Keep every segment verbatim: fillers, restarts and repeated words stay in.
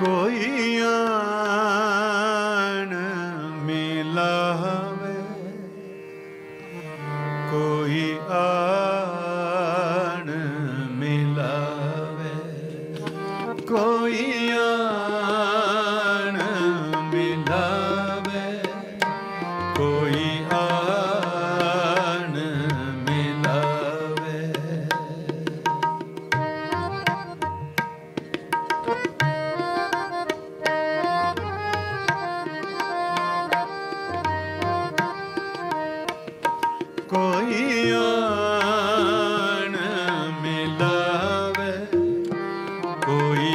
कोई आन मिलावे, कोई आन मिलावे, कोई आन मिलावे, कोई आन मिलावे। कोई आन मिलावे, कोई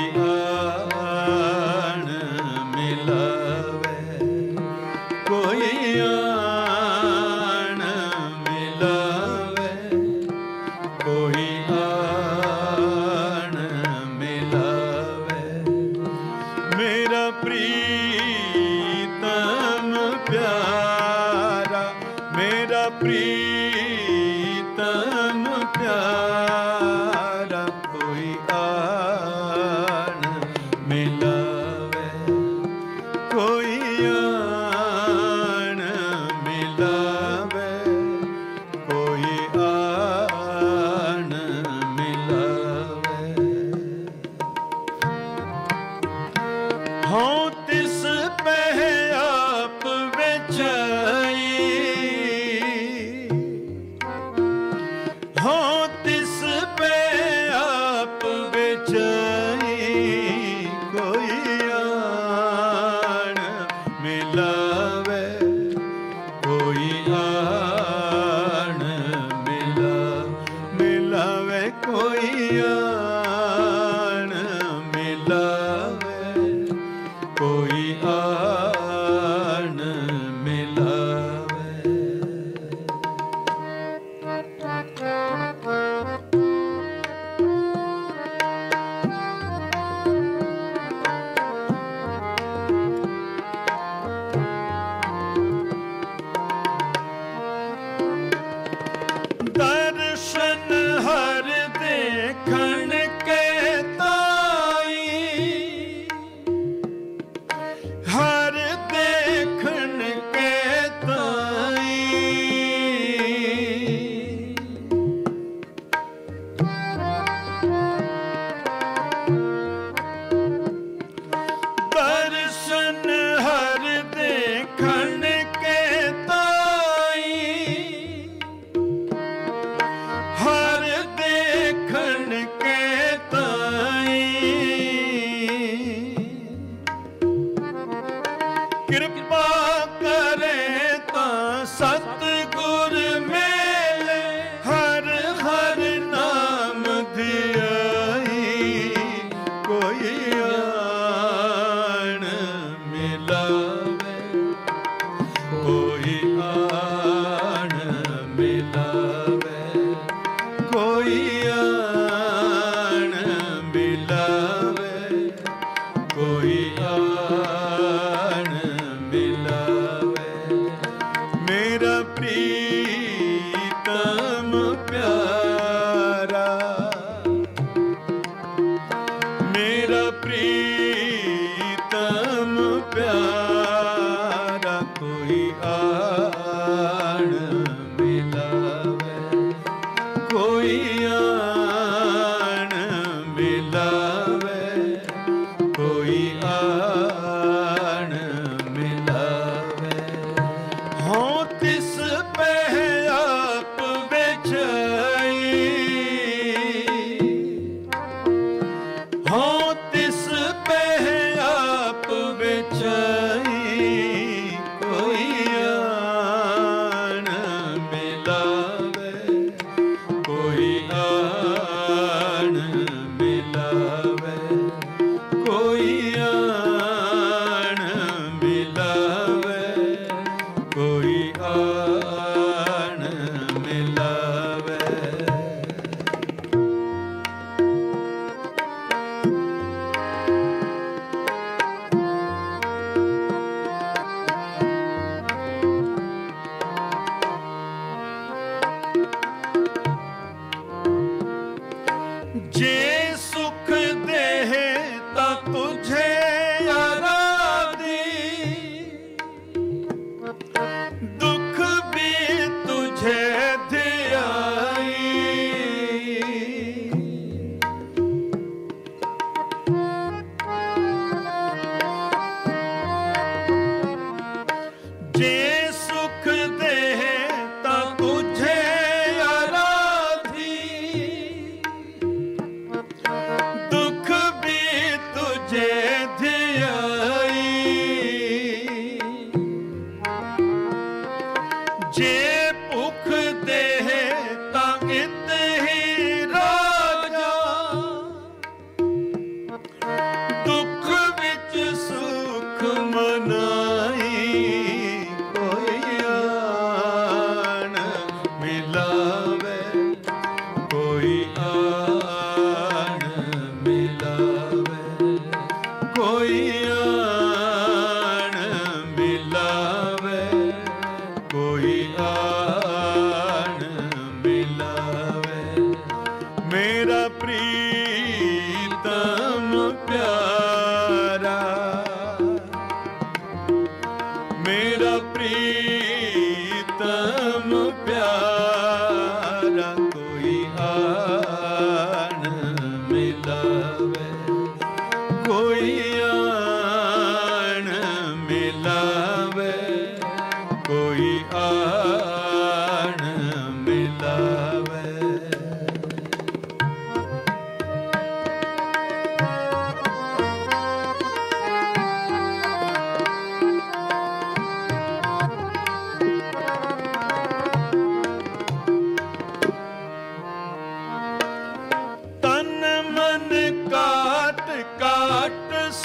आन मिलावे, कोई आन मिलावे, कोई आन मिलावे। मेरा प्रीतम प्यारा, मेरा प्रीतम प्यारा, कोई आन मिलावे, कोई आन मिलावे, कोई आन मिलावे। हों तिस पे आप विजयी, हो तिस पे आप विजयी, कोई आन मिलावे, कोई आन मिला मिलावे, कोई आन मिलावे, कोई आन मिलावे। दर्शन हर देखन के ताई, हर देखन के ताई, दर्शन हर देखन के ताई, हर देखन के ताई। कृपा करे ता सतगुर मेले, हर हर नाम धियाई, कोई आन मिलावे, कोई आन मिलावे, कोई आन मिलावे, कोई आन मिलावे। मेरा प्रीतम प्यारा, मेरा प्रीतम प्यारा, कोई आन मिलावे, कोई आन मिलावे, कोई आन मिलावे। हों तिस पे आप विजयी, हों तिस पे आप विजयी, कोई आन मिलावे, कोई आन मिलावे, कोई आन मिलावे, कोई आन मिलावे। जे सुख दे ता तुझे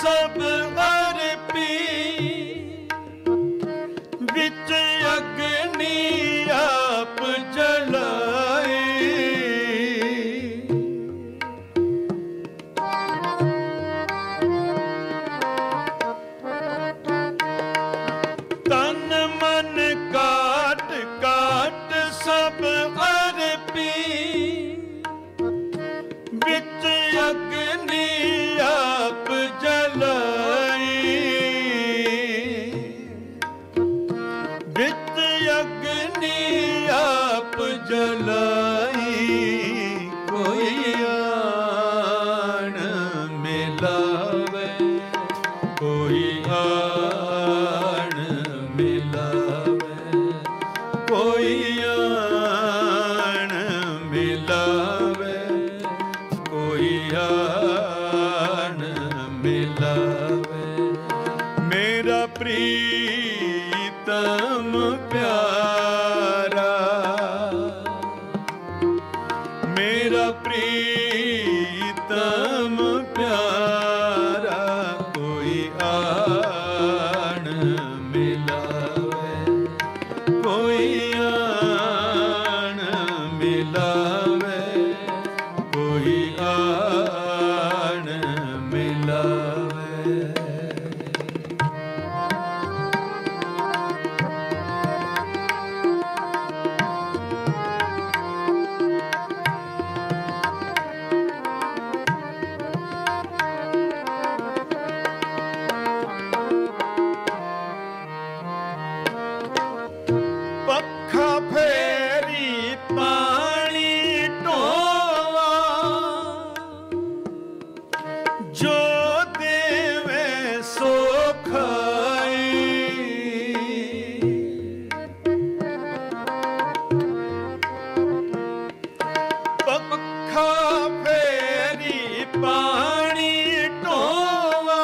सब अर्पी विच अग्नि आप जलाए। तन मन काट काट सब अर्पी विच अग्नि आप जलाई। विच अग्नि आप जलाई कोई आन मिलावे कोई आन मिलावे कोई आन मिलावे कोई आन मिलावे। मेरा प्रीतम प्यारा मेरा प्रीतम प्यारा कोई आन मिलावे कोई आन मिलावे कोई आन मिलावे। पक्खा फेरी पानी ढोवा जो देवे सो खाई। पक्खा फेरी पानी ढोवा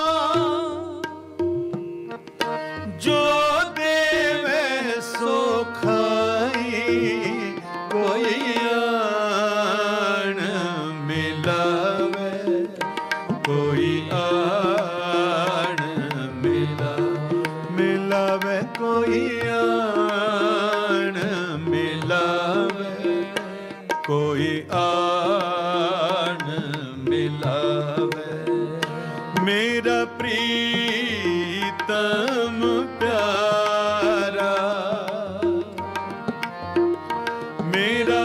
जो देवे सो खाई कोई आन मिलावे कोई आन मिला मिलावे कोई आन मिलावे कोई आन मिलावे। मेरा प्रीतम प्यारा मेरा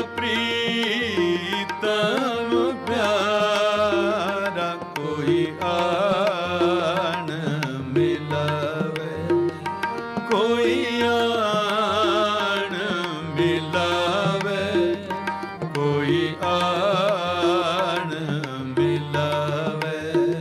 प्रीतम प्यारा कोई आन मिलावे कोई आन मिलावे कोई आन मिलावे।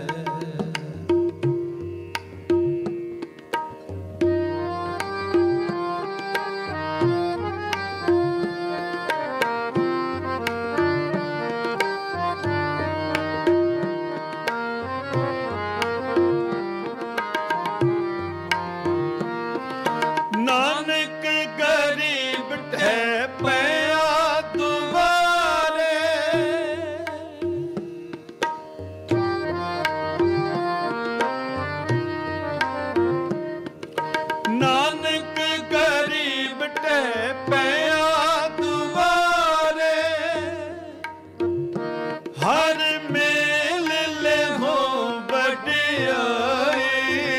नानक गरीब ठे पया दुआरे नानक गरीब ठे पया दुआरे हर मेल ले हो बढ़ियाई।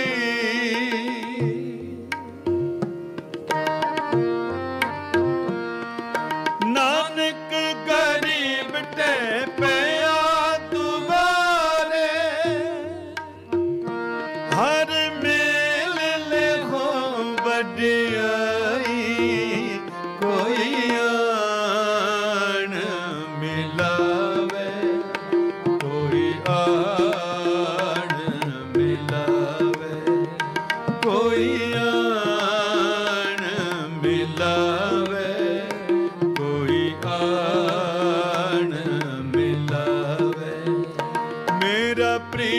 नानक गरीब ते पया तुम्हारे हर मेल ले हो बढ़ियाई कोई आन मिलावे कोई आन मिलावे कोई आन मिलावे कोई आन मिलावे। मेरा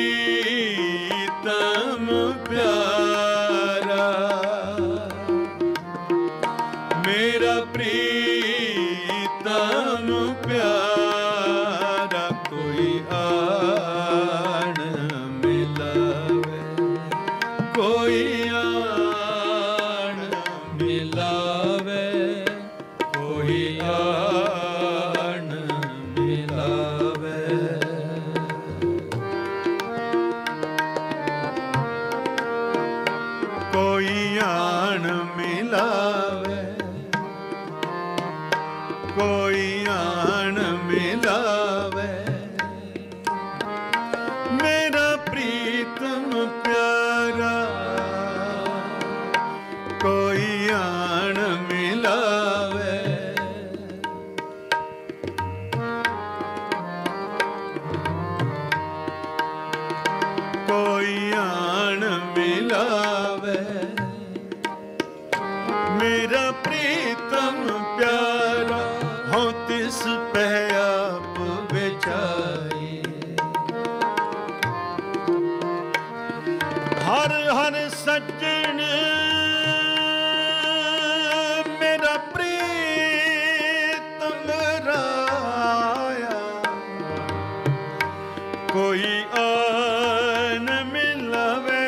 प्रीतम प्यारा मेरा प्रीतम प्यारा कोई आन मिलावे मिलावे, मेरा प्रीतम प्यारा कोई आन मिलावे। कोई आन मिलावे, मेरा प्रीतम प्यारा हो तिस पे आप बेचाई। हर हर सज्जन मेरा प्रीतम राया, कोई आन मिलावे,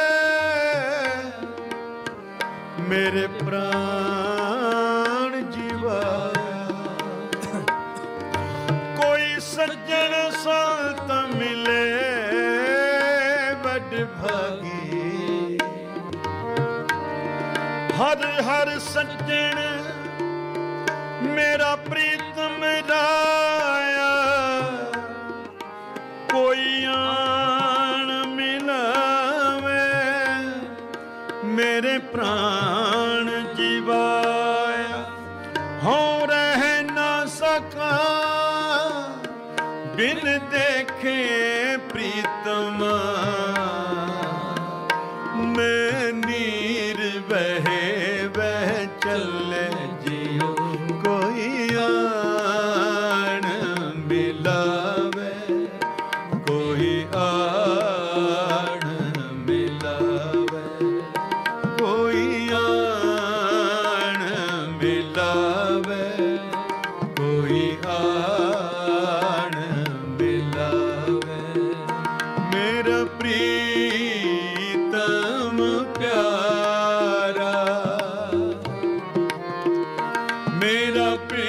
मेरे प्राण जीवाया। कोई सज्जन साथ मिले बड़ भागी, हर हर सज्जन मेरा प्रीतम राया, कोई आन मिलावे, मेरे प्राण जीवाया। हो रह ना सका बिन देखे प्रीतमा, मैं नीर बहे बह चले जियो, कोई आन मिलावे, कोई आन मिलावे, कोई आन मिलावे, कोई आन मिलावे, मेरा प्रीतम प्यारा, मेरा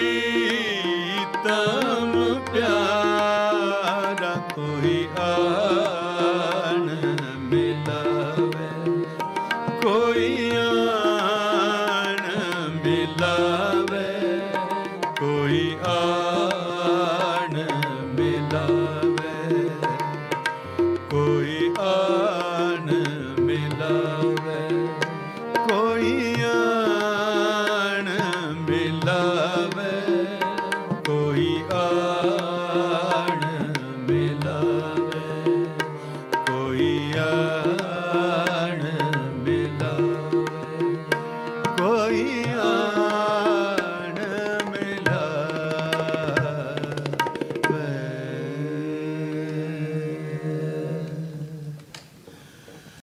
प्रीतम प्यारा कोई आन मिलावे, कोई आन मिलावे, कोई आन मिलावे।